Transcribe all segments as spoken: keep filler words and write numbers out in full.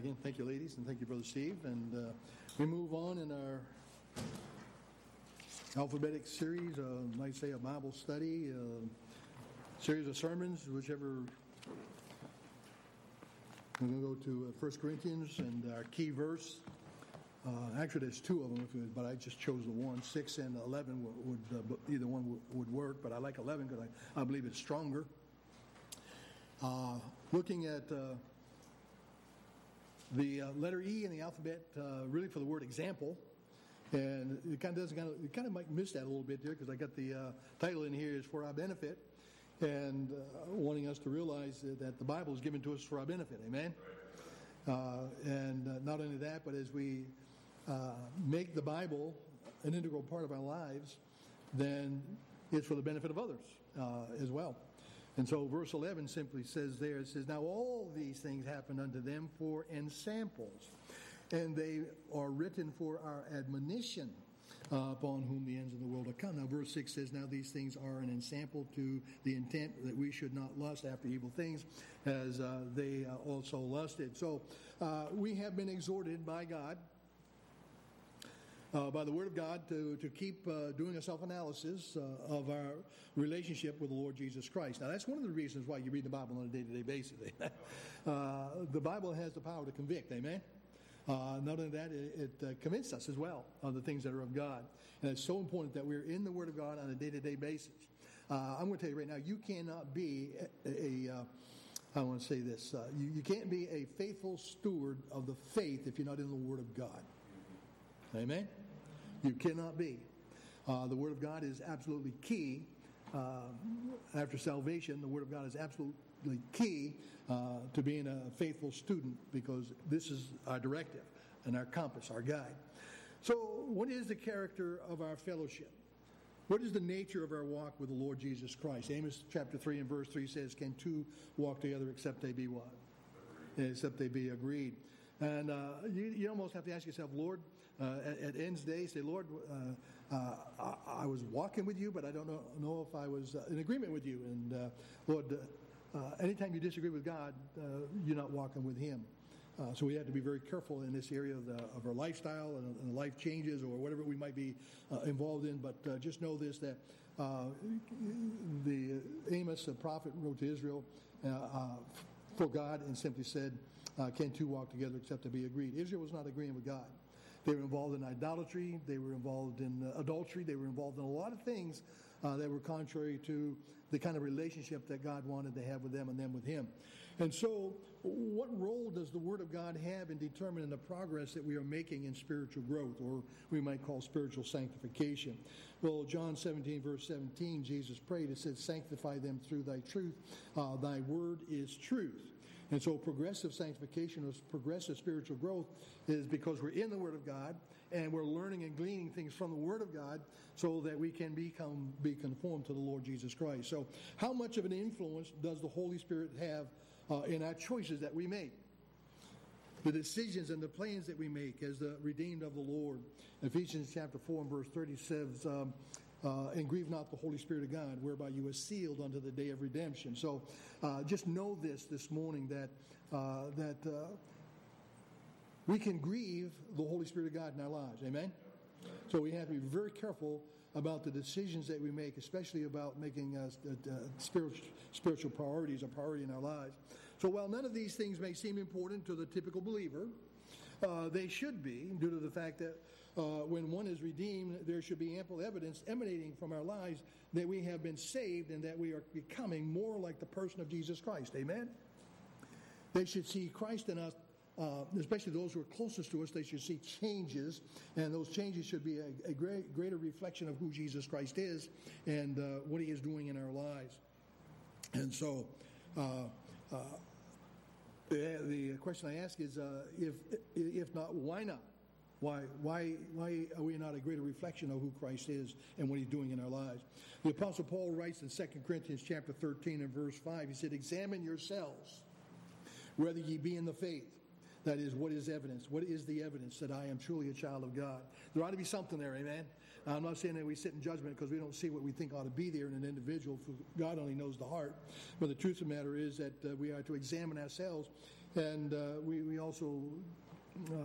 again. Thank you, ladies, and thank you, Brother Steve. And uh, we move on in our alphabetic series, uh, might say a Bible study, uh, series of sermons, whichever. We're going to go to uh, First Corinthians, and our key verse. Uh, actually, there's two of them, but I just chose the one. Six and eleven would, would uh, either one would, would work, but I like eleven because I, I believe it's stronger. Uh, looking at uh, the uh, letter E in the alphabet, uh, really for the word example, and it kind of doesn't kind of you kind of might miss that a little bit there because I got the uh, title in here is for our benefit, and uh, wanting us to realize that the Bible is given to us for our benefit. Amen. Uh, and uh, not only that, but as we uh, make the Bible an integral part of our lives, then it's for the benefit of others uh, as well. And so verse eleven simply says there, it says, "Now all these things happened unto them for ensamples, and they are written for our admonition, uh, upon whom the ends of the world are come." Now verse six says, "Now these things are an ensample to the intent that we should not lust after evil things, as uh, they uh, also lusted." So uh, we have been exhorted by God, Uh, by the Word of God, to, to keep uh, doing a self-analysis uh, of our relationship with the Lord Jesus Christ. Now, that's one of the reasons why you read the Bible on a day-to-day basis. uh, the Bible has the power to convict, amen? Uh, not only that, it, it uh, convinces us as well of the things that are of God. And it's so important that we're in the Word of God on a day-to-day basis. Uh, I'm going to tell you right now, you cannot be a, a uh, I want to say this, uh, you, you can't be a faithful steward of the faith if you're not in the Word of God. Amen? You cannot be. Uh, the Word of God is absolutely key. Uh, after salvation, the Word of God is absolutely key uh, to being a faithful student, because this is our directive and our compass, our guide. So what is the character of our fellowship? What is the nature of our walk with the Lord Jesus Christ? Amos chapter three and verse three says, "Can two walk together except they be what? Except they be agreed." And uh, you, you almost have to ask yourself, Lord, uh, at, at End's day, say, Lord, uh, uh, I, I was walking with you, but I don't know, know if I was uh, in agreement with you. And uh, Lord, uh, uh, anytime you disagree with God, uh, you're not walking with Him. Uh, so we have to be very careful in this area of, the, of our lifestyle and, and life changes or whatever we might be uh, involved in. But uh, just know this, that uh, the Amos, the prophet, wrote to Israel uh, uh, for God and simply said, Uh, can two walk together except to be agreed? Israel was not agreeing with God. They were involved in idolatry. They were involved in uh, adultery. They were involved in a lot of things uh, that were contrary to the kind of relationship that God wanted to have with them and them with Him. And so what role does the Word of God have in determining the progress that we are making in spiritual growth, or we might call spiritual sanctification? Well, John seventeen, verse seventeen, Jesus prayed. It said, "Sanctify them through thy truth. Uh, thy word is truth." And so progressive sanctification or progressive spiritual growth is because we're in the Word of God and we're learning and gleaning things from the Word of God so that we can become be conformed to the Lord Jesus Christ. So how much of an influence does the Holy Spirit have uh, in our choices that we make? The decisions and the plans that we make as the redeemed of the Lord. Ephesians chapter four and verse thirty says, um, Uh, and grieve not the Holy Spirit of God, whereby you are sealed unto the day of redemption. So uh, just know this this morning, that uh, that uh, we can grieve the Holy Spirit of God in our lives. Amen? So we have to be very careful about the decisions that we make, especially about making uh, uh, spiritual, spiritual priorities a priority in our lives. So while none of these things may seem important to the typical believer, uh, they should be, due to the fact that Uh, when one is redeemed, there should be ample evidence emanating from our lives that we have been saved and that we are becoming more like the person of Jesus Christ. Amen? They should see Christ in us, uh, especially those who are closest to us. They should see changes, and those changes should be a, a great, greater reflection of who Jesus Christ is and uh, what He is doing in our lives. And so uh, uh, the, the question I ask is, uh, if if not, why not? Why, why, why are we not a greater reflection of who Christ is and what He's doing in our lives? The Apostle Paul writes in Second Corinthians chapter thirteen and verse five, he said, "Examine yourselves, whether ye be in the faith." That is, what is evidence? What is the evidence that I am truly a child of God? There ought to be something there, amen? I'm not saying that we sit in judgment because we don't see what we think ought to be there in an individual. For God only knows the heart. But the truth of the matter is that uh, we are to examine ourselves And uh, we, we also uh,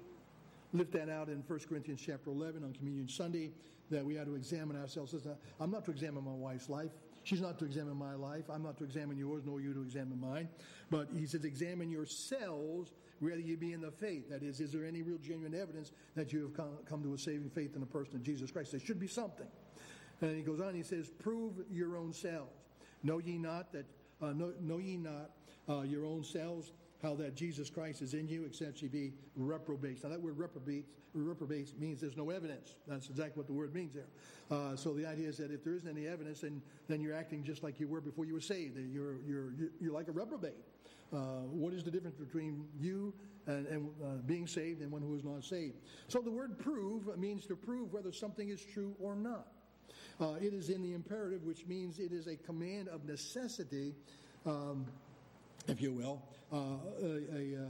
lift that out in First Corinthians chapter eleven on Communion Sunday, that we are to examine ourselves. I'm not to examine my wife's life. She's not to examine my life. I'm not to examine yours, nor you to examine mine. But he says, examine yourselves whether you be in the faith. That is, is there any real genuine evidence that you have come, come to a saving faith in the person of Jesus Christ? There should be something. And he goes on, he says, prove your own selves. Know ye not that, uh, know, know ye not uh, your own selves, how that Jesus Christ is in you, except ye be reprobates. Now that word reprobates, reprobates means there's no evidence. That's exactly what the word means there. Uh, so the idea is that if there isn't any evidence, then, then you're acting just like you were before you were saved. You're, you're, you're like a reprobate. Uh, what is the difference between you and, and uh, being saved and one who is not saved? So the word prove means to prove whether something is true or not. Uh, it is in the imperative, which means it is a command of necessity, um, if you will, uh, a, a,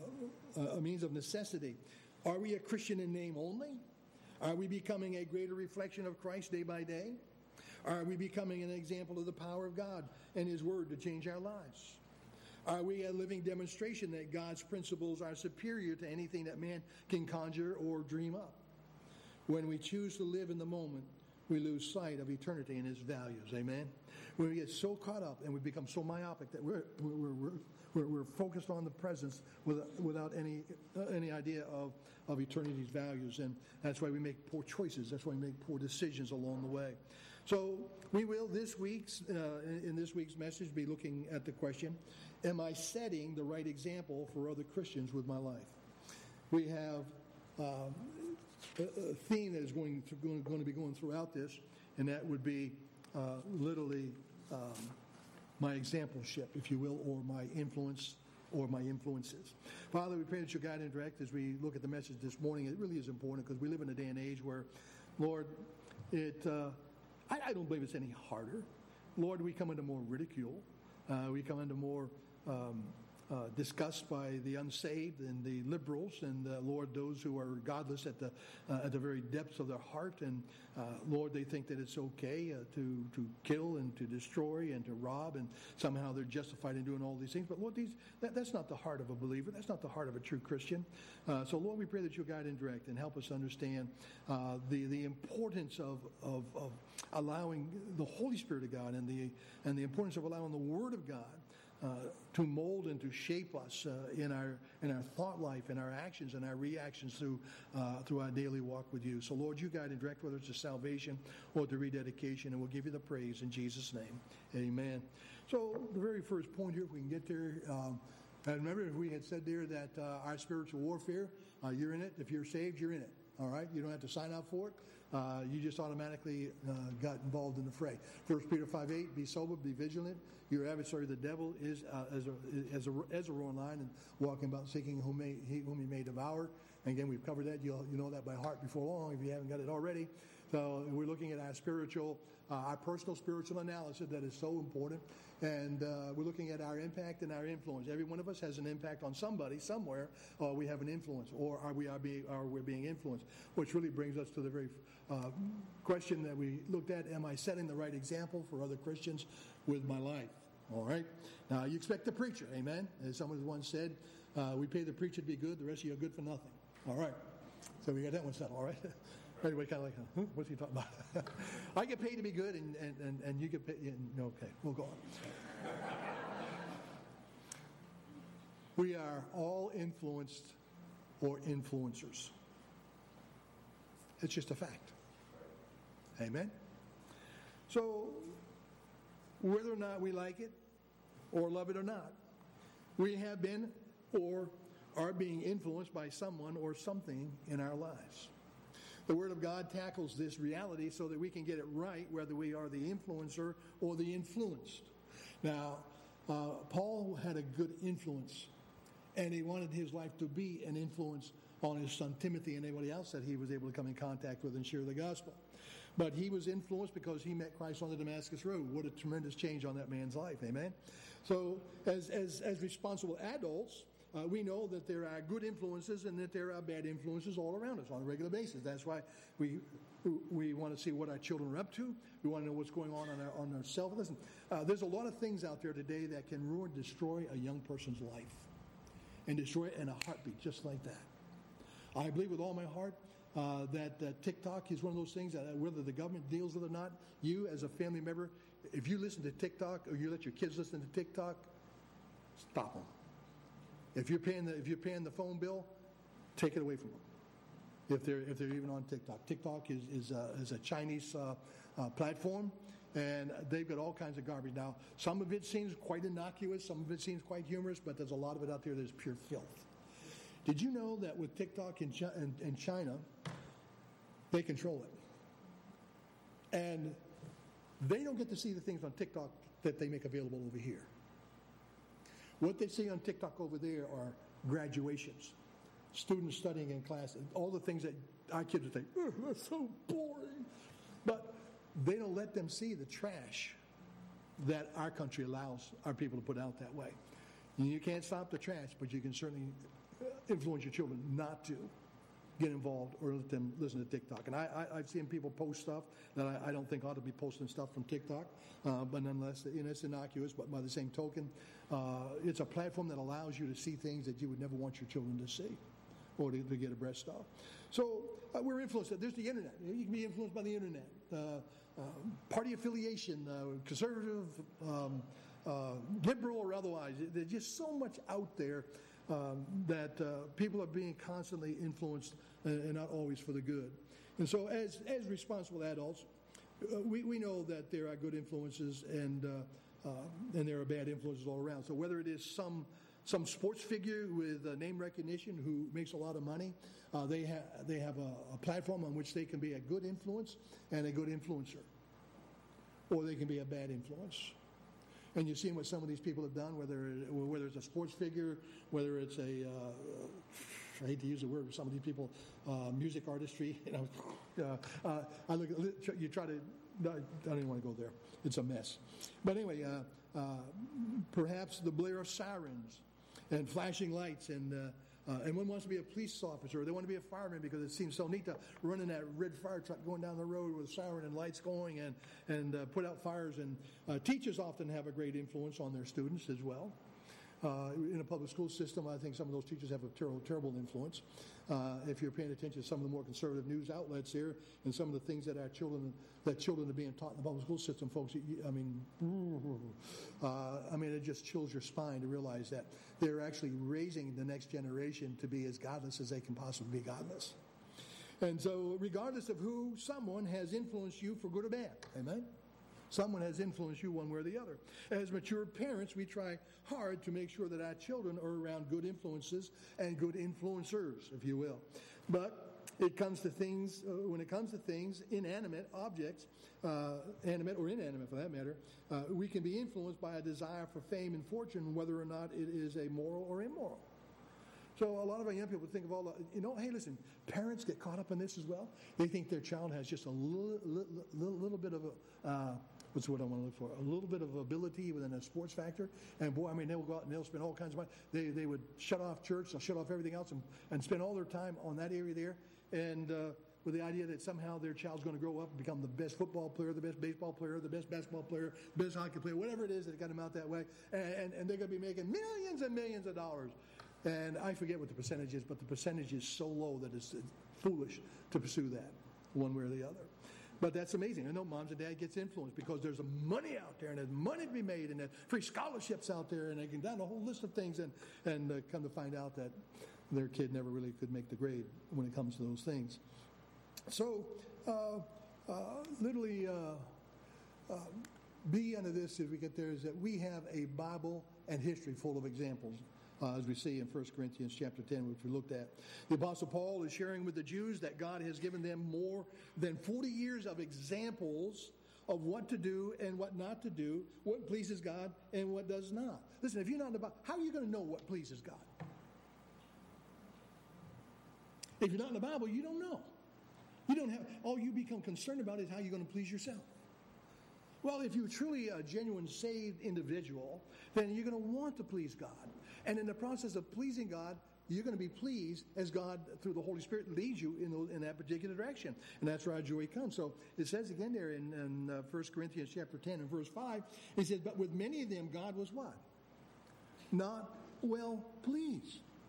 a, a means of necessity. Are we a Christian in name only? Are we becoming a greater reflection of Christ day by day? Are we becoming an example of the power of God and His Word to change our lives? Are we a living demonstration that God's principles are superior to anything that man can conjure or dream up? When we choose to live in the moment, we lose sight of eternity and its values. Amen? When we get so caught up and we become so myopic that we're we're we're, we're, we're focused on the presence without, without any uh, any idea of, of eternity's values. And that's why we make poor choices. That's why we make poor decisions along the way. So we will this week's uh, in this week's message be looking at the question, am I setting the right example for other Christians with my life? We have um, a theme that is going to, going to be going throughout this, and that would be uh, literally um, my exampleship, if you will, or my influence, or my influences. Father, we pray that you guide and direct as we look at the message this morning. It really is important because we live in a day and age where, Lord, it uh, I, I don't believe it's any harder. Lord, we come into more ridicule. Uh, we come into more um, Uh, discussed by the unsaved and the liberals, and uh, Lord, those who are godless at the uh, at the very depths of their heart. And uh, Lord, they think that it's okay uh, to to kill and to destroy and to rob, and somehow they're justified in doing all these things. But Lord, these that, that's not the heart of a believer. That's not the heart of a true Christian. Uh, so Lord, we pray that you guide and direct and help us understand uh, the the importance of, of of allowing the Holy Spirit of God and the and the importance of allowing the Word of God Uh, to mold and to shape us uh, in our in our thought life, in our actions, and our reactions through uh, through our daily walk with you. So, Lord, you guide and direct whether it's to salvation or to rededication, and we'll give you the praise in Jesus' name. Amen. So, the very first point here, if we can get there, um, and remember, if we had said there that uh, our spiritual warfare, uh, you're in it. If you're saved, you're in it. All right, you don't have to sign up for it. Uh, you just automatically uh, got involved in the fray. First Peter five eight, be sober, be vigilant. Your adversary, the devil, is uh, as, a, as, a, as a roaring lion and walking about seeking whom, may, he, whom he may devour. And again, we've covered that. You'll, you know that by heart before long if you haven't got it already. So we're looking at our spiritual, uh, our personal spiritual analysis that is so important. And uh, we're looking at our impact and our influence. Every one of us has an impact on somebody, somewhere, or we have an influence, or are we are being, are we being influenced? Which really brings us to the very uh, question that we looked at, am I setting the right example for other Christians with my life? All right? Now, you expect the preacher, amen? As someone once said, uh, we pay the preacher to be good, the rest of you are good for nothing. All right? So we got that one settled, all right? Everybody kind of like, huh? What's he talking about? I get paid to be good, and, and, and, and you get paid. And, okay, we'll go on. We are all influenced or influencers. It's just a fact. Amen? So, whether or not we like it or love it or not, we have been or are being influenced by someone or something in our lives. The Word of God tackles this reality so that we can get it right, whether we are the influencer or the influenced. Now, uh, Paul had a good influence, and he wanted his life to be an influence on his son Timothy and anybody else that he was able to come in contact with and share the gospel. But he was influenced because he met Christ on the Damascus Road. What a tremendous change on that man's life, amen? So as, as, as responsible adults, Uh, we know that there are good influences and that there are bad influences all around us on a regular basis. That's why we we want to see what our children are up to. We want to know what's going on on our, on our self. Listen, uh, there's a lot of things out there today that can ruin, destroy a young person's life. and destroy it in a heartbeat, just like that. I believe with all my heart uh, that uh, TikTok is one of those things that whether the government deals with it or not, you as a family member, if you listen to TikTok or you let your kids listen to TikTok, stop them. If you're paying the if you're paying the phone bill, take it away from them. If they're if they're even on TikTok, TikTok is is a, is a Chinese uh, uh, platform, and they've got all kinds of garbage. Now, some of it seems quite innocuous, some of it seems quite humorous, but there's a lot of it out there that's pure filth. Did you know that with TikTok in, Chi- in, in China, they control it, and they don't get to see the things on TikTok that they make available over here. What they see on TikTok over there are graduations, students studying in class, all the things that our kids would think, oh, that's so boring. But they don't let them see the trash that our country allows our people to put out that way. You can't stop the trash, but you can certainly influence your children not to get involved or let them listen to TikTok. And I, I, I've seen people post stuff that I, I don't think ought to be posting stuff from TikTok, uh, but nonetheless, you know, it's innocuous. But by the same token, uh, it's a platform that allows you to see things that you would never want your children to see or to, to get abreast of. So uh, we're influenced. There's the internet. You can be influenced by the internet. Uh, uh, party affiliation, uh, conservative, um, uh, liberal, or otherwise. There's just so much out there um, that uh, people are being constantly influenced, and, and not always for the good. And so, as as responsible adults, uh, we we know that there are good influences and uh, uh, and there are bad influences all around. So whether it is some some sports figure with uh, name recognition who makes a lot of money, uh, they have they have a, a platform on which they can be a good influence and a good influencer, or they can be a bad influence. And you've seen what some of these people have done, whether whether it's a sports figure, whether it's a uh, I hate to use the word, some of these people, uh, music artistry. You know, uh, uh, I look, you try to. I don't even want to go there. It's a mess. But anyway, uh, uh, perhaps the blare of sirens and flashing lights, and uh, uh, and one wants to be a police officer, or they want to be a fireman because it seems so neat to run in that red fire truck going down the road with a siren and lights going and and uh, put out fires. And uh, teachers often have a great influence on their students as well. Uh, in a public school system, I think some of those teachers have a terrible, terrible influence. Uh, if you're paying attention to some of the more conservative news outlets here and some of the things that our children, that children are being taught in the public school system, folks, I mean, uh, I mean, it just chills your spine to realize that they're actually raising the next generation to be as godless as they can possibly be godless. And so, regardless of who, someone has influenced you for good or bad. Amen? Someone has influenced you one way or the other. As mature parents, we try hard to make sure that our children are around good influences and good influencers, if you will. But it comes to things, uh, when it comes to things, inanimate objects, uh, animate or inanimate for that matter, uh, we can be influenced by a desire for fame and fortune, whether or not it is a moral or immoral. So a lot of our young people think of all the, you know, hey, listen, parents get caught up in this as well. They think their child has just a little, little, little bit of a, uh, what's what I want to look for, a little bit of ability within a sports factor. And boy, I mean, they'll go out and they'll spend all kinds of money. They they would shut off church, they'll shut off everything else and, and spend all their time on that area there. And uh, with the idea that somehow their child's going to grow up and become the best football player, the best baseball player, the best basketball player, the best hockey player, whatever it is that got them out that way. And, and, and they're going to be making millions and millions of dollars. And I forget what the percentage is, but the percentage is so low that it's foolish to pursue that one way or the other. But that's amazing. I know moms and dad gets influenced because there's money out there and there's money to be made and there's free scholarships out there and they can down a whole list of things and, and uh, come to find out that their kid never really could make the grade when it comes to those things. So, uh, uh, literally, uh, uh, B under this, if we get there, is that we have a Bible and history full of examples. Uh, as we see in First Corinthians chapter ten, which we looked at. The Apostle Paul is sharing with the Jews that God has given them more than forty years of examples of what to do and what not to do, what pleases God and what does not. Listen, if you're not in the Bible, how are you going to know what pleases God? If you're not in the Bible, you don't know. You don't have, all you become concerned about is how you're going to please yourself. Well, if you're truly a genuine saved individual, then you're going to want to please God. And in the process of pleasing God, you're going to be pleased as God, through the Holy Spirit, leads you in, those, in that particular direction. And that's where our joy comes. So it says again there in, in uh, First Corinthians chapter ten and verse five, it says, but with many of them God was what? Not well pleased.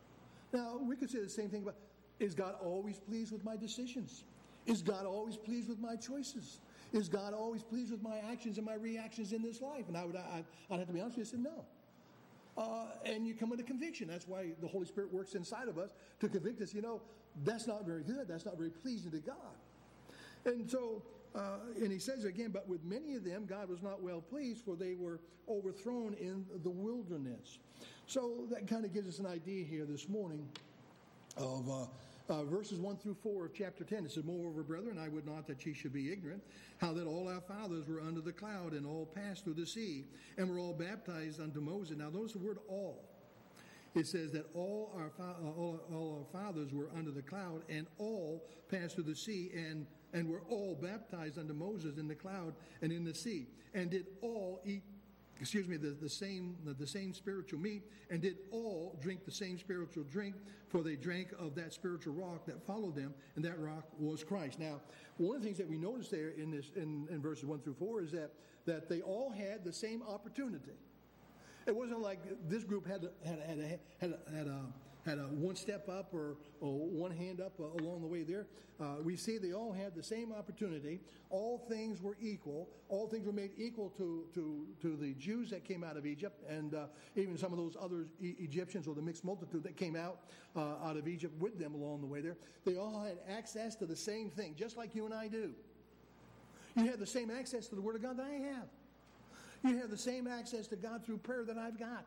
Now, we could say the same thing about, is God always pleased with my decisions? Is God always pleased with my choices? Is God always pleased with my actions and my reactions in this life? And I would, I, I'd have to be honest with you, I said no. Uh, and you come into conviction. That's why the Holy Spirit works inside of us to convict us. You know, that's not very good. That's not very pleasing to God. And so, uh, and he says again, but with many of them, God was not well pleased, for they were overthrown in the wilderness. So that kind of gives us an idea here this morning of uh, uh, verses one through four of chapter ten. It says, moreover, brethren, I would not that ye should be ignorant, how that all our fathers were under the cloud, and all passed through the sea, and were all baptized unto Moses. Now, notice the word all. It says that all our fa- all, all our fathers were under the cloud, and all passed through the sea, and and were all baptized unto Moses in the cloud and in the sea, and did all eat, excuse me, the, the same the, the same spiritual meat, and did all drink the same spiritual drink, for they drank of that spiritual rock that followed them, and that rock was Christ. Now, one of the things that we notice there in this in, in verses one through four is that that they all had the same opportunity. It wasn't like this group had had had a, had a, had a, had a one step up or, or one hand up uh, along the way there. Uh, we see they all had the same opportunity. All things were equal. All things were made equal to to, to the Jews that came out of Egypt, and uh, even some of those other e- Egyptians or the mixed multitude that came out uh, out of Egypt with them along the way there. They all had access to the same thing, just like you and I do. You have the same access to the Word of God that I have. You have the same access to God through prayer that I've got.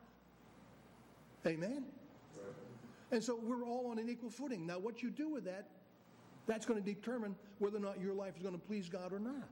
Amen? Right. And so we're all on an equal footing. Now, what you do with that, that's going to determine whether or not your life is going to please God or not.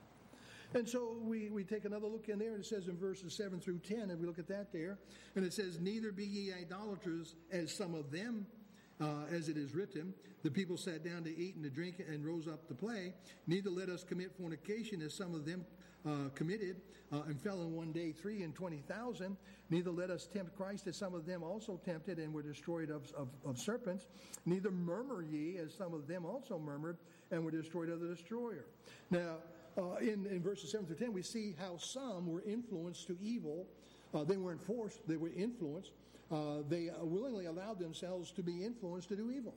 And so we, we take another look in there, and it says in verses seven through ten, and we look at that there, and it says, neither be ye idolaters as some of them, uh, as it is written, the people sat down to eat and to drink and rose up to play. Neither let us commit fornication as some of them Uh, committed uh, and fell in one day three and twenty thousand. Neither let us tempt Christ as some of them also tempted and were destroyed of, of, of serpents. Neither murmur ye as some of them also murmured and were destroyed of the destroyer. Now, uh, in, in verses seven through ten, we see how some were influenced to evil. Uh, they weren't forced, they were influenced. Uh, they uh, willingly allowed themselves to be influenced to do evil.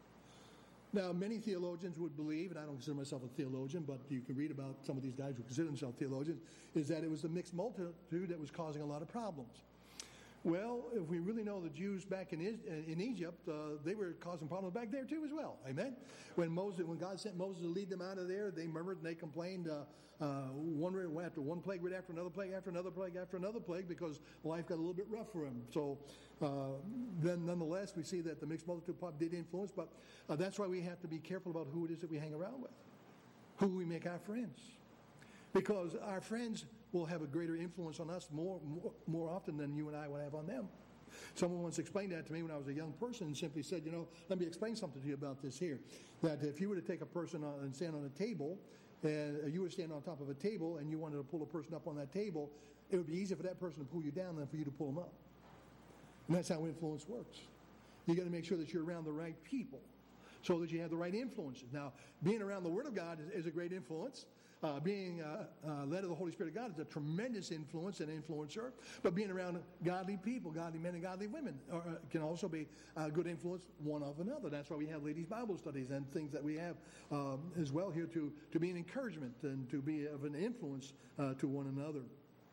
Now, many theologians would believe, and I don't consider myself a theologian, but you can read about some of these guys who consider themselves theologians, is that it was the mixed multitude that was causing a lot of problems. Well, if we really know the Jews back in in Egypt, uh, they were causing problems back there too as well. Amen? When Moses, when God sent Moses to lead them out of there, they murmured and they complained uh, uh, one after one plague right after another plague after another plague after another plague because life got a little bit rough for them. So uh, then nonetheless, we see that the mixed multitude did influence, but uh, that's why we have to be careful about who it is that we hang around with, who we make our friends. Because our friends will have a greater influence on us more, more more often than you and I would have on them. Someone once explained that to me when I was a young person and simply said, you know, let me explain something to you about this here. That if you were to take a person on, and stand on a table, and you were standing on top of a table and you wanted to pull a person up on that table, it would be easier for that person to pull you down than for you to pull them up. And that's how influence works. You got to make sure that you're around the right people so that you have the right influences. Now, being around the Word of God is, is a great influence. Uh, being uh, uh, led of the Holy Spirit of God is a tremendous influence and influencer. But being around godly people, godly men and godly women, are, uh, can also be a good influence one of another. That's why we have ladies' Bible studies and things that we have um, as well here to, to be an encouragement and to be of an influence uh, to one another.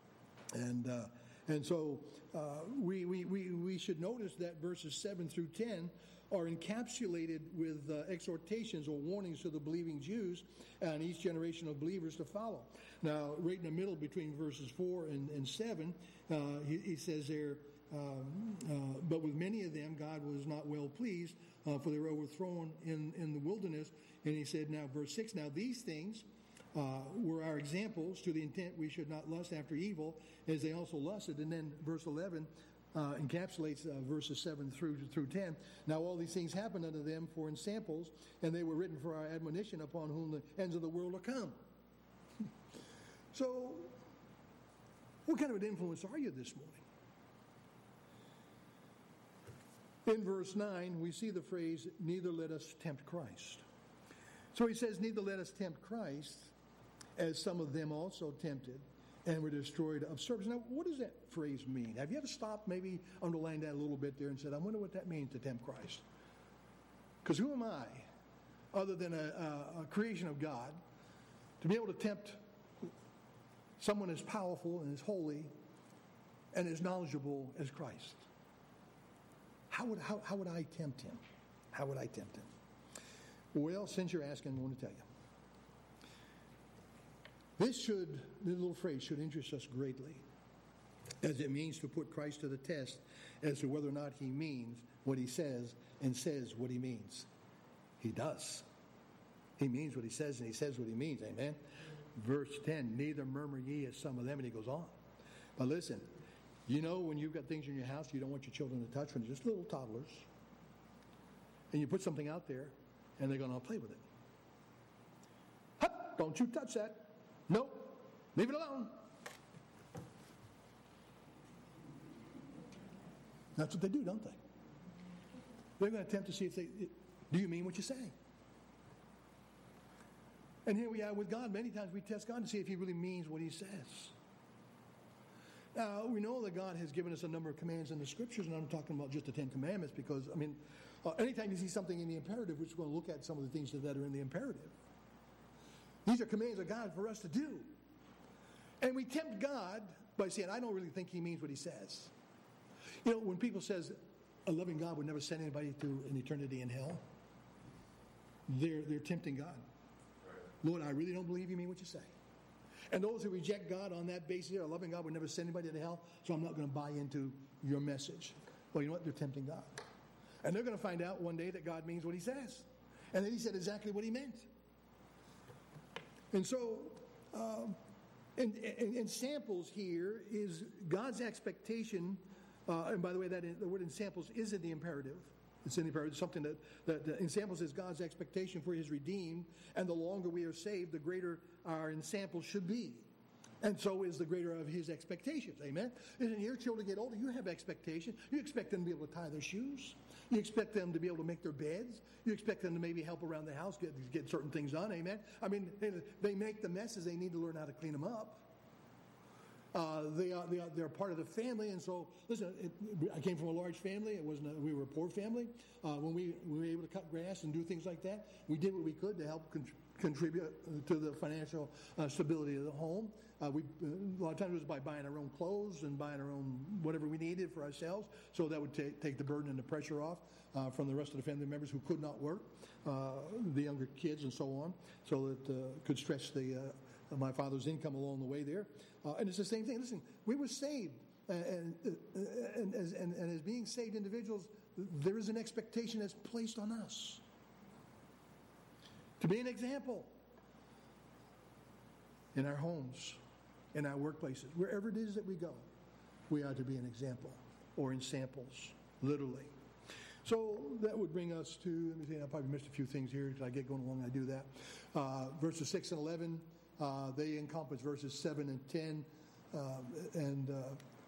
And uh, and so uh, we, we, we, we should notice that verses seven through ten are encapsulated with uh, exhortations or warnings to the believing Jews and each generation of believers to follow. Now, right in the middle between verses four and, and seven, uh, he, he says there, um, uh, but with many of them God was not well pleased, uh, for they were overthrown in, in the wilderness. And he said, now, verse six, now these things uh, were our examples to the intent we should not lust after evil, as they also lusted. And then verse eleven, Uh, encapsulates uh, verses seven through through ten. Now all these things happened unto them for in samples, and they were written for our admonition, upon whom the ends of the world are come. So, what kind of an influence are you this morning? In verse nine, we see the phrase, neither let us tempt Christ. So he says, neither let us tempt Christ, as some of them also tempted, and were destroyed of service. Now, what does that phrase mean? Have you ever stopped, maybe underlined that a little bit there and said, I wonder what that means to tempt Christ? Because who am I, other than a, a, a creation of God, to be able to tempt someone as powerful and as holy and as knowledgeable as Christ? How would, how, how would I tempt him? How would I tempt him? Well, since you're asking, I want to tell you. This should, this little phrase should interest us greatly, as it means to put Christ to the test as to whether or not he means what he says and says what he means. He does. He means what he says and he says what he means. Amen. Verse ten, neither murmur ye as some of them, and he goes on. But listen, you know when you've got things in your house you don't want your children to touch, when they're just little toddlers, and you put something out there and they're going to play with it. Hup, don't you touch that. Nope, leave it alone. That's what they do, don't they? They're going to attempt to see if they, do you mean what you say? And here we are with God. Many times we test God to see if he really means what he says. Now, we know that God has given us a number of commands in the Scriptures, and I'm talking about just the Ten Commandments because, I mean, uh, anytime you see something in the imperative, we're just going to look at some of the things that are in the imperative. These are commands of God for us to do. And we tempt God by saying, I don't really think he means what he says. You know, when people says a loving God would never send anybody to an eternity in hell, they're, they're tempting God. Lord, I really don't believe you mean what you say. And those who reject God on that basis, a loving God would never send anybody to hell, so I'm not going to buy into your message. Well, you know what? They're tempting God. And they're going to find out one day that God means what he says. And then he said exactly what he meant. And so, um, and, and, and samples here is God's expectation. Uh, and by the way, that the word in samples is in the imperative. It's in the imperative. Something that, that, that in samples is God's expectation for his redeemed. And the longer we are saved, the greater our ensamples should be. And so is the greater of his expectations. Amen? And your children get older, you have expectation. You expect them to be able to tie their shoes. You expect them to be able to make their beds. You expect them to maybe help around the house, get, get certain things done. Amen? I mean, they, they make the messes. They need to learn how to clean them up. Uh, they are, they are, they're part of the family. And so, listen, it, I came from a large family. It wasn't a, we were a poor family. Uh, when we, we were able to cut grass and do things like that, we did what we could to help con- contribute to the financial uh, stability of the home. Uh, we, a lot of times it was by buying our own clothes and buying our own whatever we needed for ourselves, so that would take, take the burden and the pressure off uh, from the rest of the family members who could not work, uh, the younger kids and so on, so that uh, could stretch the uh, my father's income along the way there. Uh, and it's the same thing. Listen, we were saved, and, and, and, and, and, and as being saved individuals, there is an expectation that's placed on us to be an example in our homes, in our workplaces, wherever it is that we go. We are to be an example, or in samples, literally. So that would bring us to, let me see, I probably missed a few things here because I get going along and I do that. Uh, verses six and eleven, uh, they encompass verses seven and ten. Uh, and uh,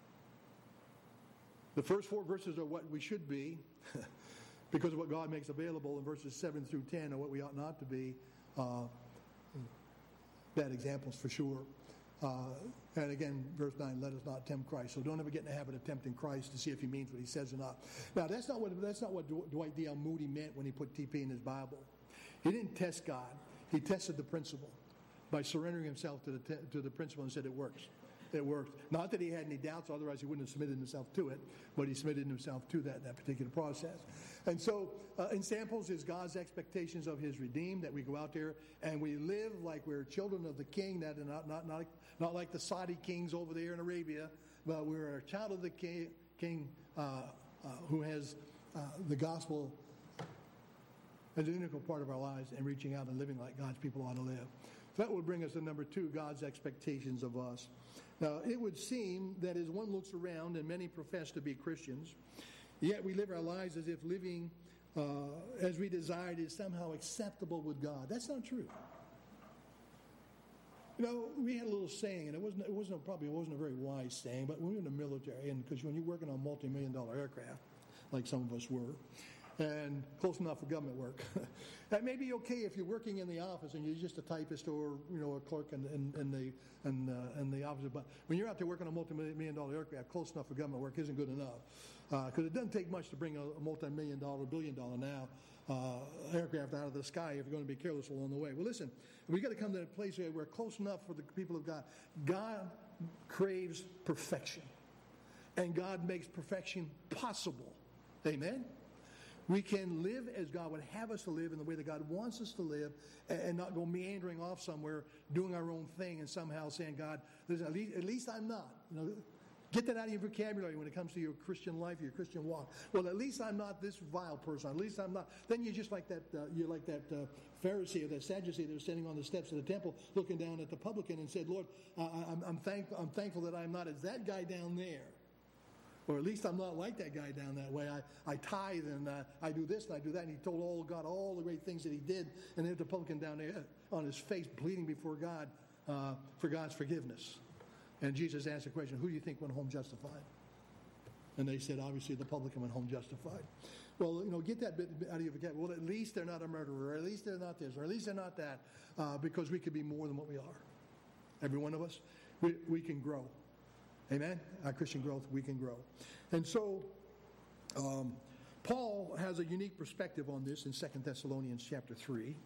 the first four verses are what we should be because of what God makes available, and verses seven through ten are what we ought not to be. Uh, bad examples for sure. Uh, and again, verse nine, let us not tempt Christ. So don't ever get in the habit of tempting Christ to see if he means what he says or not. Now, that's not what that's not what Dwight D L Moody meant when he put T P in his Bible. He didn't test God. He tested the principle by surrendering himself to the te- to the principle and said it works. It works. Not that he had any doubts, otherwise he wouldn't have submitted himself to it, but he submitted himself to that, that particular process. And so, uh, in samples is God's expectations of his redeemed, that we go out there and we live like we're children of the king, that are not, not, not, not like the Saudi kings over there in Arabia, but we're a child of the king, king uh, uh, who has uh, the gospel as an integral part of our lives and reaching out and living like God's people ought to live. That would bring us to number two, God's expectations of us. Now, it would seem that as one looks around, and many profess to be Christians, yet we live our lives as if living uh, as we desired is somehow acceptable with God. That's not true. You know, we had a little saying, and it wasn't, it wasn't probably it wasn't a very wise saying, but when we were in the military, and because when you're working on multi-million dollar aircraft, like some of us were, and close enough for government work. That may be okay if you're working in the office and you're just a typist or, you know, a clerk in, in, in the in, uh, in the office. But when you're out there working on a multi-million dollar aircraft, close enough for government work isn't good enough. Because uh, it doesn't take much to bring a, a multi-million dollar, billion dollar now uh, aircraft out of the sky if you're going to be careless along the way. Well, listen, we've got to come to a place where we're close enough for the people of God. God craves perfection. And God makes perfection possible. Amen? We can live as God would have us to live in the way that God wants us to live and not go meandering off somewhere doing our own thing and somehow saying, God, listen, at least, at least I'm not. You know, get that out of your vocabulary when it comes to your Christian life, your Christian walk. Well, at least I'm not this vile person. At least I'm not. Then you're just like that, uh, you're like that uh, Pharisee or that Sadducee that was standing on the steps of the temple looking down at the publican and said, Lord, uh, I'm, I'm, thank, I'm thankful that I'm not as that guy down there. Or at least I'm not like that guy down that way. I, I tithe and uh, I do this and I do that. And he told all God all the great things that he did. And there's the publican down there on his face pleading before God uh, for God's forgiveness. And Jesus asked the question, who do you think went home justified? And they said, obviously, the publican went home justified. Well, you know, get that bit out of your vocabulary. Well, at least they're not a murderer. Or at least they're not this. Or at least they're not that. Uh, because we could be more than what we are. Every one of us, we, we can grow. Amen? Our Christian growth, we can grow. And so, um, Paul has a unique perspective on this in Second Thessalonians chapter three.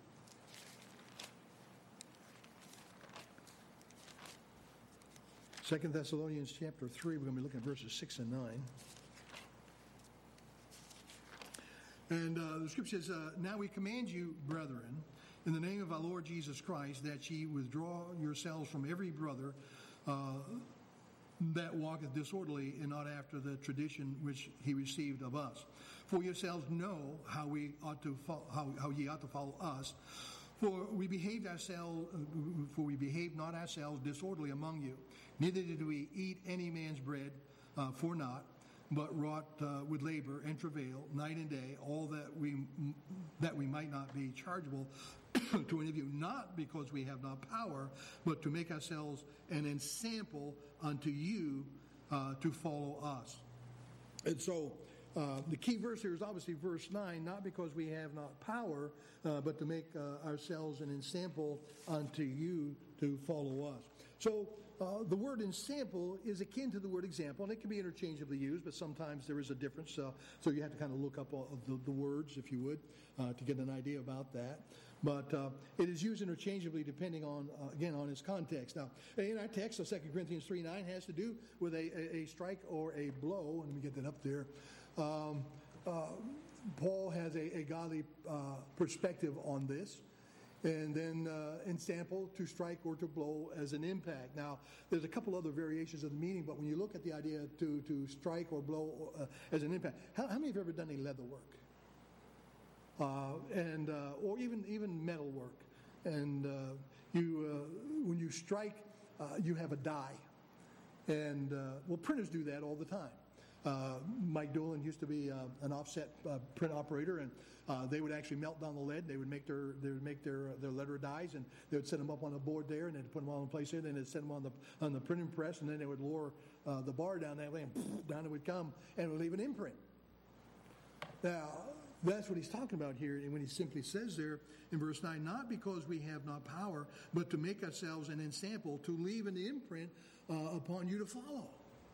Second Thessalonians chapter three, we're going to be looking at verses six and nine. And uh, the scripture says, uh, Now we command you, brethren, in the name of our Lord Jesus Christ, that ye withdraw yourselves from every brother uh, that walketh disorderly and not after the tradition which he received of us. For yourselves know how we ought to fo- how, how ye ought to follow us. For we behaved ourselves, for we behaved not ourselves disorderly among you. Neither did we eat any man's bread uh, for naught, but wrought uh, with labor and travail night and day, all that we that we might not be chargeable to any of you, not because we have not power, but to make ourselves an ensample unto you uh, to follow us. And so uh, the key verse here is obviously verse nine, not because we have not power, uh, but to make uh, ourselves an ensample unto you to follow us. So uh, the word ensample is akin to the word example, and it can be interchangeably used, but sometimes there is a difference. Uh, so you have to kind of look up all of the, the words, if you would, uh, to get an idea about that. But uh, it is used interchangeably depending on, uh, again, on its context. Now, in our text, so Second Corinthians three nine has to do with a, a, a strike or a blow. Let me get that up there. Um, uh, Paul has a, a godly uh, perspective on this. And then uh, ensample, to strike or to blow as an impact. Now, there's a couple other variations of the meaning, but when you look at the idea to, to strike or blow uh, as an impact, how, how many of you have ever done any leather work? Uh, and uh, or even even metal work, and uh, you uh, when you strike, uh, you have a die, and uh, well, printers do that all the time. Uh, Mike Dolan used to be uh, an offset uh, print operator, and uh, they would actually melt down the lead. They would make their they would make their their letter dies, and they would set them up on a board there, and they'd put them all in place there. Then they'd set them on the on the printing press, and then they would lower uh, the bar down that way, and poof, down it would come, and it would leave an imprint. Now, that's what he's talking about here, and when he simply says there in verse nine, not because we have not power, but to make ourselves an ensample, to leave an imprint uh, upon you to follow.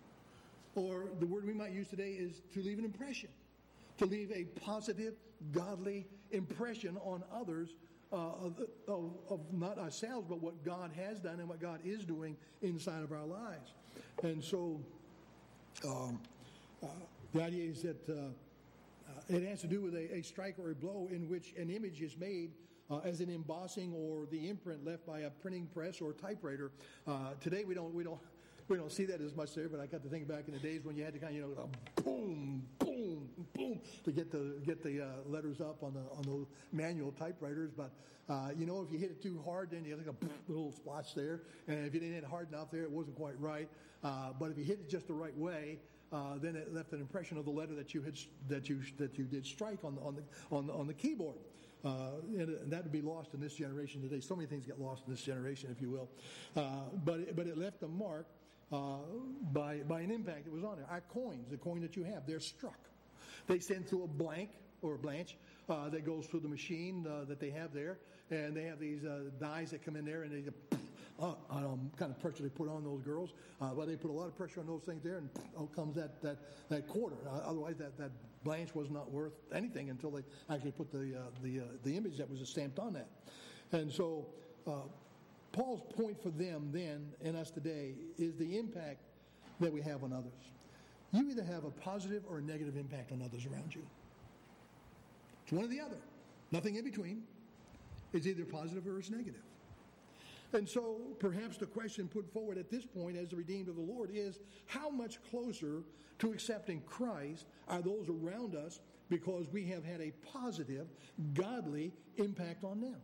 Or the word we might use today is to leave an impression, to leave a positive, godly impression on others uh, of, of, of not ourselves, but what God has done and what God is doing inside of our lives. And so um, uh, the idea is that uh, Uh, it has to do with a, a strike or a blow in which an image is made uh, as an embossing or the imprint left by a printing press or typewriter. Uh, today we don't we don't we don't see that as much there, but I got to think back in the days when you had to kind of, you know, boom, boom, boom to get the get the uh, letters up on the on the manual typewriters. But uh, you know, if you hit it too hard, then you get like a little splotch there, and if you didn't hit it hard enough there, it wasn't quite right. Uh, but if you hit it just the right way, Uh, then it left an impression of the letter that you had that you that you did strike on the on the on the, on the keyboard, uh, and, and that would be lost in this generation today. So many things get lost in this generation, if you will, uh, but it, but it left a mark uh, by by an impact that was on it. Our coins, the coin that you have, they're struck. They send through a blank or Blanche, uh, that goes through the machine uh, that they have there. And they have these uh, dyes that come in there, and they uh, I don't know, kind of pressure they put on those girls. Uh, but they put a lot of pressure on those things there, and out comes that that, that quarter. Uh, otherwise, that, that Blanche was not worth anything until they actually put the, uh, the, uh, the image that was stamped on that. And so uh, Paul's point for them then and us today is the impact that we have on others. You either have a positive or a negative impact on others around you. It's one or the other. Nothing in between. It's either positive or it's negative. And so perhaps the question put forward at this point as the redeemed of the Lord is, how much closer to accepting Christ are those around us because we have had a positive, godly impact on them?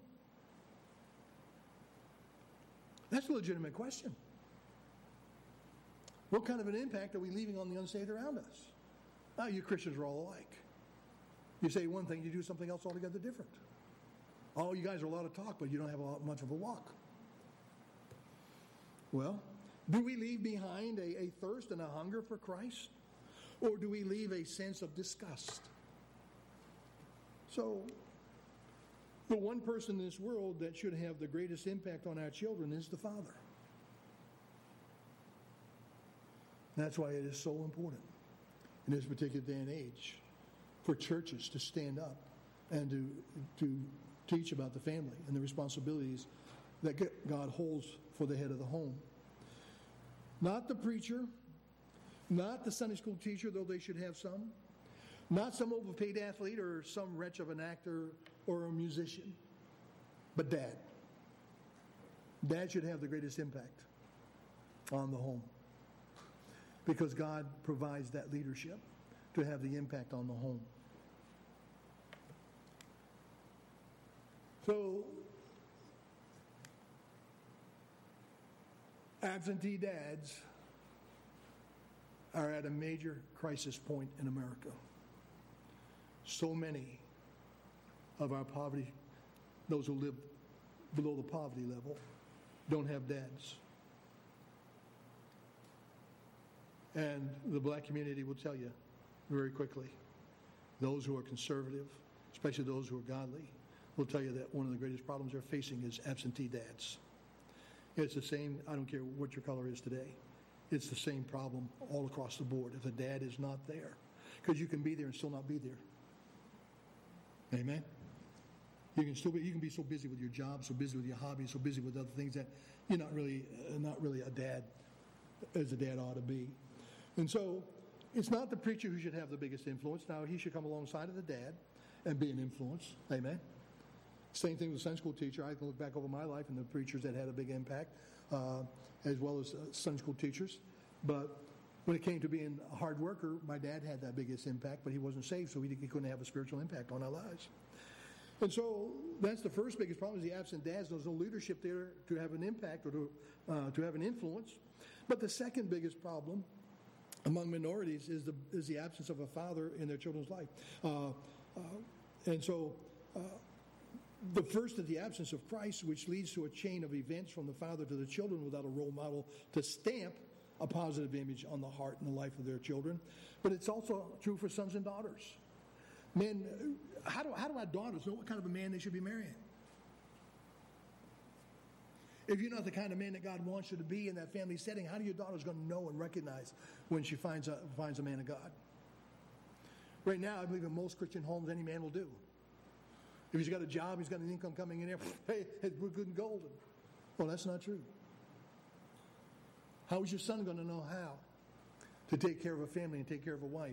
That's a legitimate question. What kind of an impact are we leaving on the unsaved around us? Now, you Christians are all alike. You say one thing, you do something else altogether different. Oh, you guys are a lot of talk, but you don't have a lot, much of a walk. Well, do we leave behind a, a thirst and a hunger for Christ? Or do we leave a sense of disgust? So, the one person in this world that should have the greatest impact on our children is the Father. That's why it is so important in this particular day and age for churches to stand up and to, to teach about the family and the responsibilities that God holds for the head of the home. Not the preacher, not the Sunday school teacher, though they should have some, not some overpaid athlete or some wretch of an actor or a musician, but Dad. Dad should have the greatest impact on the home because God provides that leadership to have the impact on the home. So, absentee dads are at a major crisis point in America. So many of our poverty, those who live below the poverty level, don't have dads. And the black community will tell you very quickly, those who are conservative, especially those who are godly, will tell you that one of the greatest problems they're facing is absentee dads. It's the same, I don't care what your color is today. It's the same problem all across the board if a dad is not there. Because you can be there and still not be there. Amen? You can still be, you can be so busy with your job, so busy with your hobbies, so busy with other things that you're not really, uh, not really a dad as a dad ought to be. And so it's not the preacher who should have the biggest influence. Now, he should come alongside of the dad and be an influence. Amen? Same thing with the Sunday school teacher. I can look back over my life and the preachers that had a big impact, uh, as well as uh, Sunday school teachers. But when it came to being a hard worker, my dad had that biggest impact, but he wasn't saved, so he, he couldn't have a spiritual impact on our lives. And so that's the first biggest problem is the absent dads. There's no leadership there to have an impact or to, uh, to have an influence. But the second biggest problem among minorities is the, is the absence of a father in their children's life. Uh, uh, and so... Uh, The first is the absence of Christ, which leads to a chain of events from the father to the children without a role model to stamp a positive image on the heart and the life of their children. But it's also true for sons and daughters. Men, how do, how do our daughters know what kind of a man they should be marrying? If you're not the kind of man that God wants you to be in that family setting, how are your daughters going to know and recognize when she finds a, finds a man of God? Right now, I believe in most Christian homes, any man will do. If he's got a job, he's got an income coming in there, hey, we're good and golden. Well, that's not true. How is your son going to know how to take care of a family and take care of a wife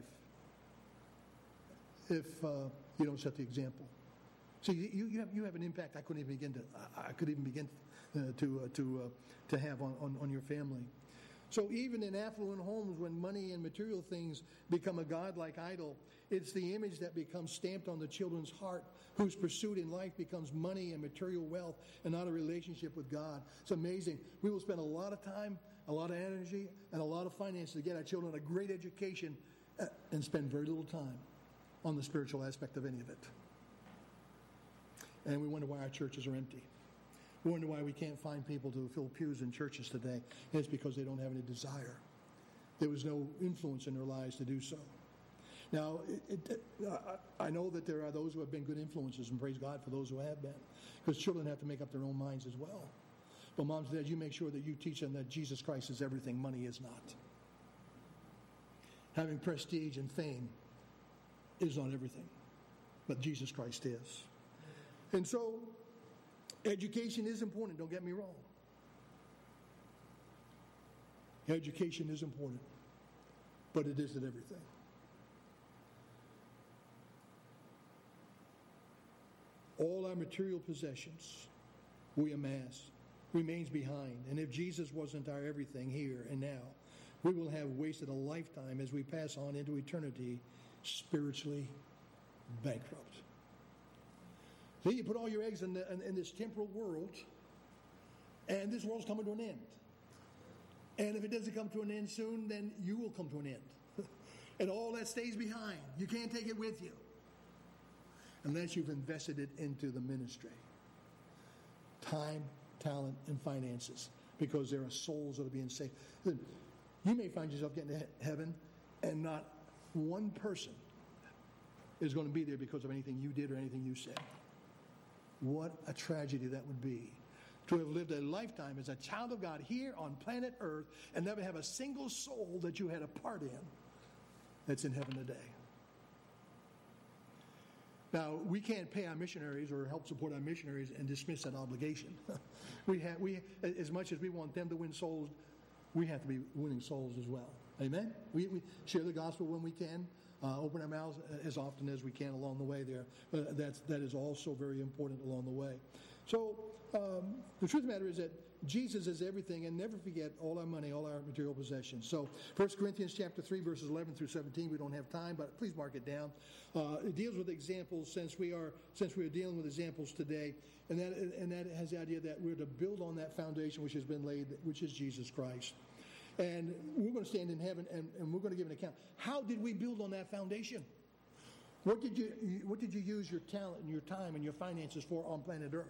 if uh, you don't set the example? See, you, you, have, you have an impact I couldn't even begin to, I could even begin uh, to, uh, to, uh, to have on, on, on your family. So even in affluent homes, when money and material things become a godlike idol, it's the image that becomes stamped on the children's heart, whose pursuit in life becomes money and material wealth and not a relationship with God. It's amazing. We will spend a lot of time, a lot of energy, and a lot of finances to get our children a great education uh, and spend very little time on the spiritual aspect of any of it. And we wonder why our churches are empty. We wonder why we can't find people to fill pews in churches today. And it's because they don't have any desire. There was no influence in their lives to do so. Now, it, it, I, I know that there are those who have been good influences, and praise God for those who have been, because children have to make up their own minds as well. But moms and dads, you make sure that you teach them that Jesus Christ is everything, money is not. Having prestige and fame is not everything, but Jesus Christ is. And so, education is important, don't get me wrong. Education is important, but it isn't everything. All our material possessions we amass remains behind. And if Jesus wasn't our everything here and now, we will have wasted a lifetime as we pass on into eternity spiritually bankrupt. See, you put all your eggs in, the, in, in this temporal world, and this world's coming to an end. And if it doesn't come to an end soon, then you will come to an end. And all that stays behind. You can't take it with you unless you've invested it into the ministry. Time, talent, and finances, because there are souls that are being saved. You may find yourself getting to heaven and not one person is going to be there because of anything you did or anything you said. What a tragedy that would be, to have lived a lifetime as a child of God here on planet Earth and never have a single soul that you had a part in that's in heaven today. Now, we can't pay our missionaries or help support our missionaries and dismiss that obligation. we have, we, as much as we want them to win souls, we have to be winning souls as well. Amen? We, we share the gospel when we can, uh, open our mouths as often as we can along the way there. But that's, that is also very important along the way. So, um, the truth of the matter is that Jesus is everything, and never forget all our money, all our material possessions. So, First Corinthians chapter three, verses eleven through seventeen. We don't have time, but please mark it down. Uh, it deals with examples, since we are since we are dealing with examples today, and that and that has the idea that we're to build on that foundation which has been laid, which is Jesus Christ. And we're going to stand in heaven, and, and we're going to give an account. How did we build on that foundation? What did you What did you use your talent and your time and your finances for on planet Earth?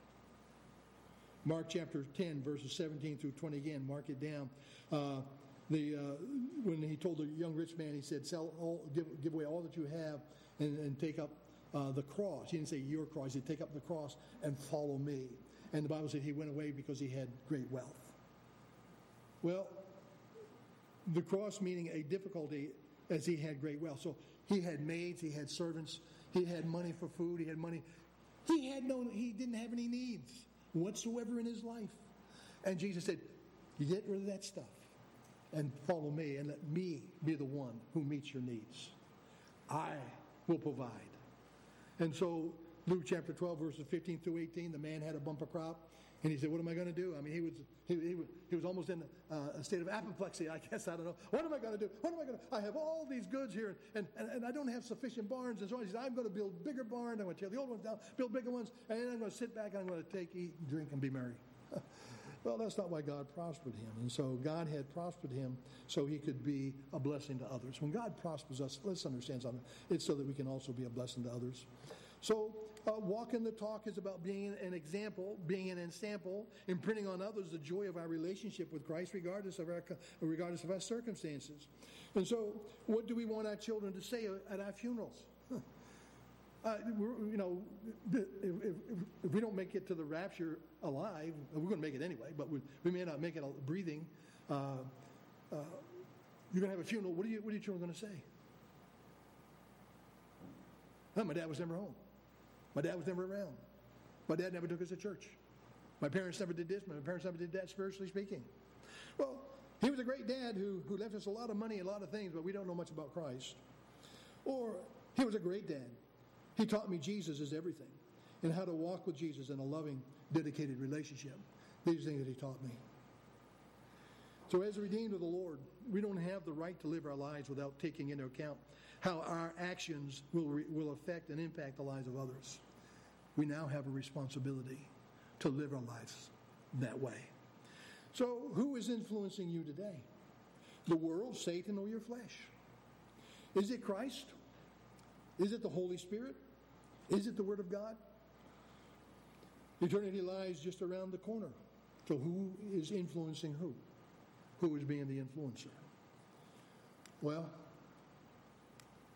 Mark chapter ten, verses seventeen through twenty again. Mark it down. Uh, the uh, when he told the young rich man, he said, "Sell all, give, give away all that you have, and, and take up uh, the cross." He didn't say your cross. He said, "Take up the cross and follow me." And the Bible said he went away because he had great wealth. Well, the cross meaning a difficulty, as he had great wealth. So he had maids, he had servants, he had money for food, he had money. He had no. He didn't have any needs whatsoever in his life. And Jesus said, you get rid of that stuff and follow me, and let me be the one who meets your needs. I will provide. And so Luke chapter twelve, verses fifteen through eighteen, the man had a bumper crop, and he said, what am I going to do? I mean, he was he, he, he was almost in uh, a state of apoplexy, I guess. I don't know. What am I going to do? What am I going to I have all these goods here, and, and, and I don't have sufficient barns. And so he said, I'm going to build bigger barns. I'm going to tear the old ones down, build bigger ones, and then I'm going to sit back and I'm going to take, eat, and drink, and be merry. Well, that's not why God prospered him. And so God had prospered him so he could be a blessing to others. When God prospers us, let's understand something. It's so that we can also be a blessing to others. So uh, walking the talk is about being an example, being an example, imprinting on others the joy of our relationship with Christ, regardless of our regardless of our circumstances. And so, what do we want our children to say at our funerals? Uh, we're, you know, if, if, if we don't make it to the rapture alive, we're going to make it anyway, but we, we may not make it breathing. Uh, uh, you're going to have a funeral. What are, you, what are your children going to say? Oh, my dad was never home. My dad was never around. My dad never took us to church. My parents never did this. My parents never did that, spiritually speaking. Well, he was a great dad who, who left us a lot of money and a lot of things, but we don't know much about Christ. Or he was a great dad. He taught me Jesus is everything and how to walk with Jesus in a loving, dedicated relationship. These are things that he taught me. So as redeemed of the Lord, we don't have the right to live our lives without taking into account how our actions will, re- will affect and impact the lives of others. We now have a responsibility to live our lives that way. So who is influencing you today? The world, Satan, or your flesh? Is it Christ? Is it the Holy Spirit? Is it the Word of God? Eternity lies just around the corner. So who is influencing who? Who is being the influencer? Well,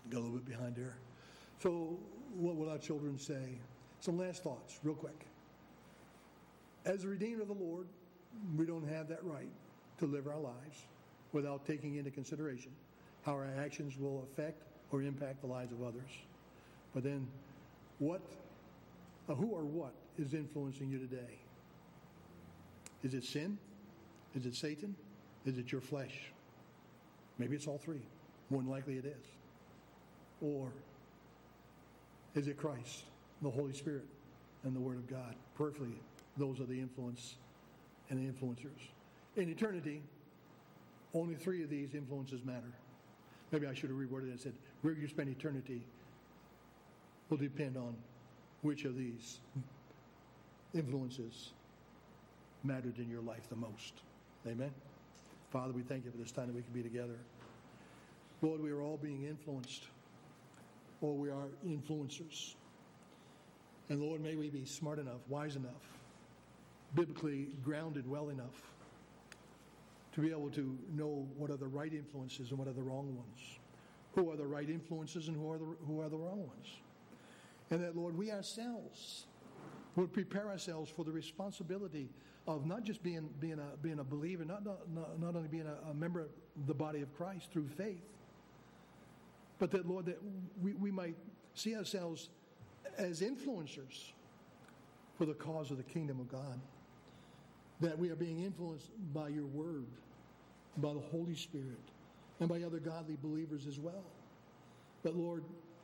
Got a little bit behind there. So what will our children say? Some last thoughts, real quick. As a redeemed of the Lord, we don't have that right to live our lives without taking into consideration how our actions will affect or impact the lives of others. But then, what, uh, who or what is influencing you today? Is it sin? Is it Satan? Is it your flesh? Maybe it's all three. More than likely it is. Or is it Christ, the Holy Spirit, and the Word of God? Perfectly, those are the influence and the influencers. In eternity, only three of these influences matter. Maybe I should have reworded it and said, where you spend eternity will depend on which of these influences mattered in your life the most. Amen? Father, we thank you for this time that we can be together. Lord, we are all being influenced, or we are influencers. And Lord, may we be smart enough, wise enough, biblically grounded well enough to be able to know what are the right influences and what are the wrong ones. Who are the right influences and who are the, who are the wrong ones. And that, Lord, we ourselves would prepare ourselves for the responsibility of not just being being a being a believer, not not, not only being a, a member of the body of Christ through faith, but that, Lord, that we, we might see ourselves as influencers for the cause of the kingdom of God. That we are being influenced by your word, by the Holy Spirit, and by other godly believers as well. But Lord,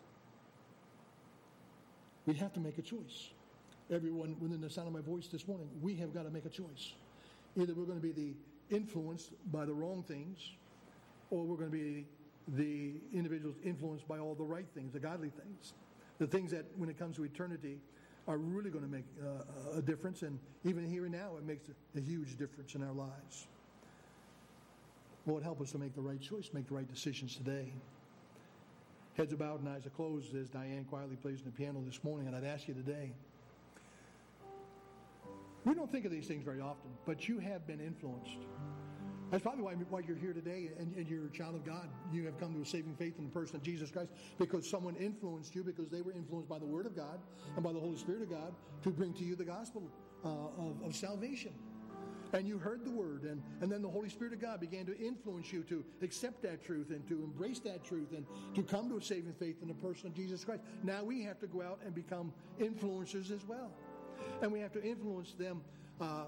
we have to make a choice. Everyone within the sound of my voice this morning, we have got to make a choice. Either we're going to be the influenced by the wrong things, or we're going to be the individuals influenced by all the right things, the godly things, the things that, when it comes to eternity, are really going to make uh, a difference. And even here and now, it makes a, a huge difference in our lives. Lord, help us to make the right choice, make the right decisions today. Heads are bowed and eyes are closed as Diane quietly plays the piano this morning. And I'd ask you today, we don't think of these things very often, but you have been influenced. That's probably why, why you're here today and, and you're a child of God. You have come to a saving faith in the person of Jesus Christ because someone influenced you, because they were influenced by the Word of God and by the Holy Spirit of God to bring to you the gospel uh, of, of salvation. And you heard the Word, and, and then the Holy Spirit of God began to influence you to accept that truth and to embrace that truth and to come to a saving faith in the person of Jesus Christ. Now we have to go out and become influencers as well. And we have to influence them uh,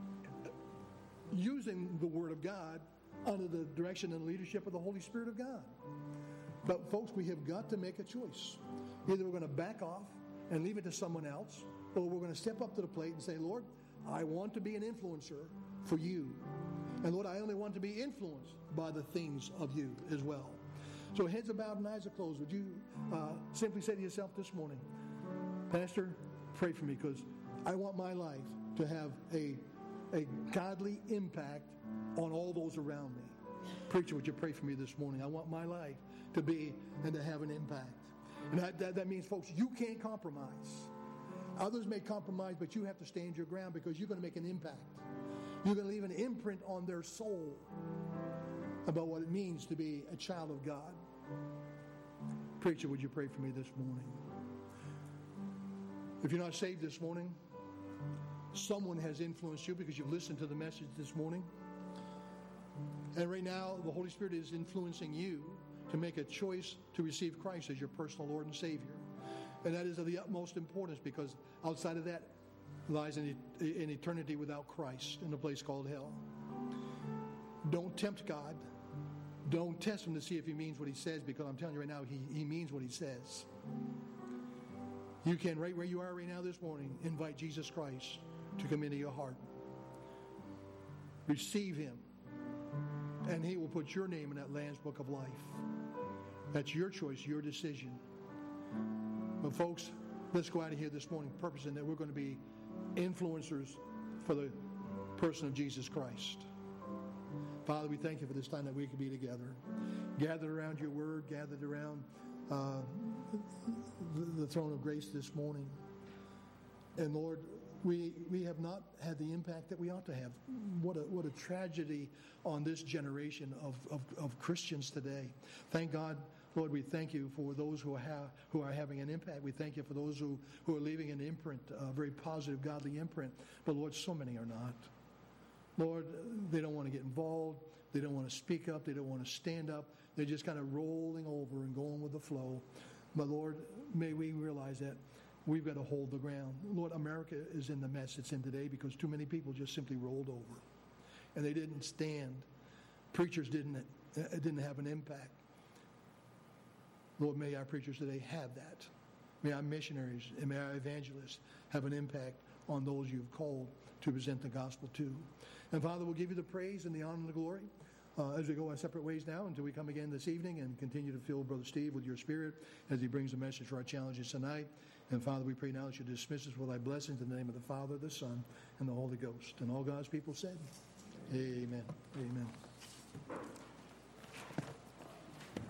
using the Word of God under the direction and leadership of the Holy Spirit of God. But folks, we have got to make a choice. Either we're going to back off and leave it to someone else, or we're going to step up to the plate and say, Lord, I want to be an influencer for you. And Lord, I only want to be influenced by the things of you as well. So heads are bowed and eyes are closed. Would you uh, simply say to yourself this morning, Pastor, pray for me, because I want my life to have a, a godly impact on all those around me. Preacher, would you pray for me this morning? I want my life to be and to have an impact. And that, that, that means, folks, you can't compromise. Others may compromise, but you have to stand your ground because you're going to make an impact. You're going to leave an imprint on their soul about what it means to be a child of God. Preacher, would you pray for me this morning? If you're not saved this morning, someone has influenced you because you've listened to the message this morning. And right now, the Holy Spirit is influencing you to make a choice to receive Christ as your personal Lord and Savior. And that is of the utmost importance, because outside of that lies an, an eternity without Christ in a place called hell. Don't tempt God. Don't test him to see if he means what he says, because I'm telling you right now, he, he means what he says. You can, right where you are right now this morning, invite Jesus Christ to come into your heart. Receive him, and he will put your name in that Lamb's Book of Life. That's your choice, your decision. But folks, let's go out of here this morning purposing that we're going to be influencers for the person of Jesus Christ. Father, we thank you for this time that we can be together, gathered around your word, gathered around uh, the, the throne of grace this morning. And Lord, we we have not had the impact that we ought to have. What a what a tragedy on this generation of, of, of Christians today. Thank God Lord, we thank you for those who are, ha- who are having an impact. We thank you for those who, who are leaving an imprint, a very positive, godly imprint. But, Lord, so many are not. Lord, they don't want to get involved. They don't want to speak up. They don't want to stand up. They're just kind of rolling over and going with the flow. But, Lord, may we realize that we've got to hold the ground. Lord, America is in the mess it's in today because too many people just simply rolled over. And they didn't stand. Preachers didn't, uh, didn't have an impact. Lord, may our preachers today have that. May our missionaries and may our evangelists have an impact on those you've called to present the gospel to. And Father, we'll give you the praise and the honor and the glory uh, as we go our separate ways now until we come again this evening and continue to fill Brother Steve with your spirit as he brings a message for our challenges tonight. And Father, we pray now that you dismiss us with thy blessings in the name of the Father, the Son, and the Holy Ghost. And all God's people said, amen. Amen.